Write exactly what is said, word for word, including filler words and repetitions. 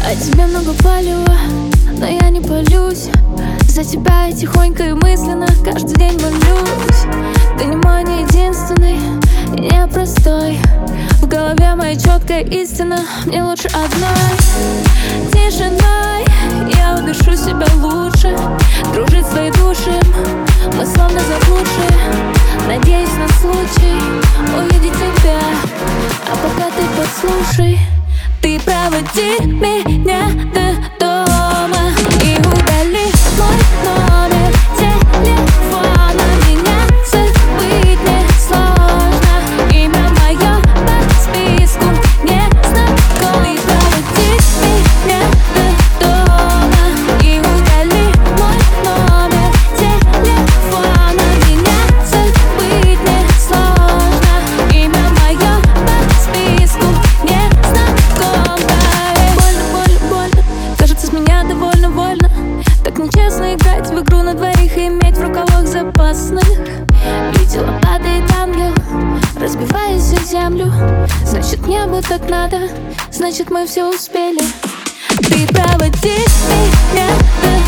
О тебе много палева, но я не палюсь. За тебя я тихонько и мысленно каждый день молюсь. Ты не мой, не единственный, и не простой. В голове моя четкая истина, мне лучше одной. Тишиной я удышу себя лучше. Дружить с твоей душей, мы словно заблудшие. Надеюсь на случай увидеть тебя, а пока ты послушай. Ты проводи меня до дома и удали мой номер телефона. Меня забыть несложно, имя мое по списку незнакомый. Проводи меня до дома и удали мой номер телефона. Меня забыть несложно, имя мое по списку незнакомый. Больно, больно, больно, кажется, с меня довольно вольно. Так нечестно играть в игру на двоих и иметь в рукавах запасных. Видела, падает ангел, разбиваясь о землю. Значит, небу так надо, значит, мы все успели. Ты проводи меня до